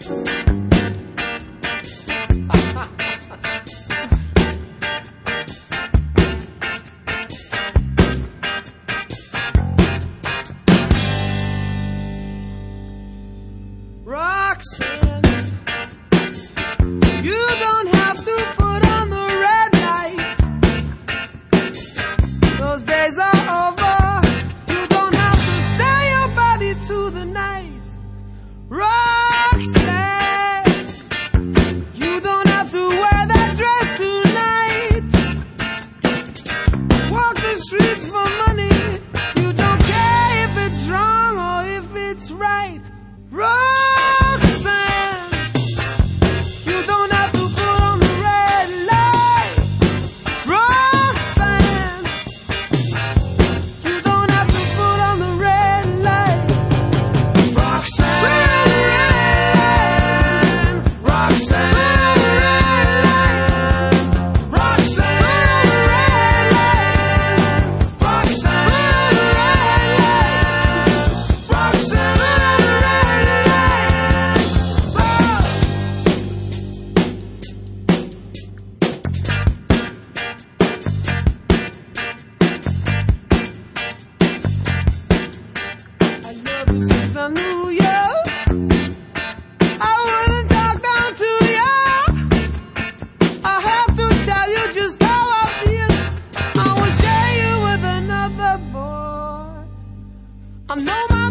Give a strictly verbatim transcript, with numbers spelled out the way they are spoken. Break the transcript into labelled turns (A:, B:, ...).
A: Roxanne, you don't have to put on the red light. Those days are over. You don't have to sell your body to the night. Roxanne, you don't have to wear that dress tonight. Walk the streets for money. You don't care if it's wrong or if it's right. Roxanne, you don't have to put on the red light. Roxanne, you don't have to put on the red light. Roxanne, Roxanne, Roxanne, Roxanne, Roxanne. Since I knew you, I wouldn't talk down to you. I have to tell you just how I feel. I won't share you with another boy. I know my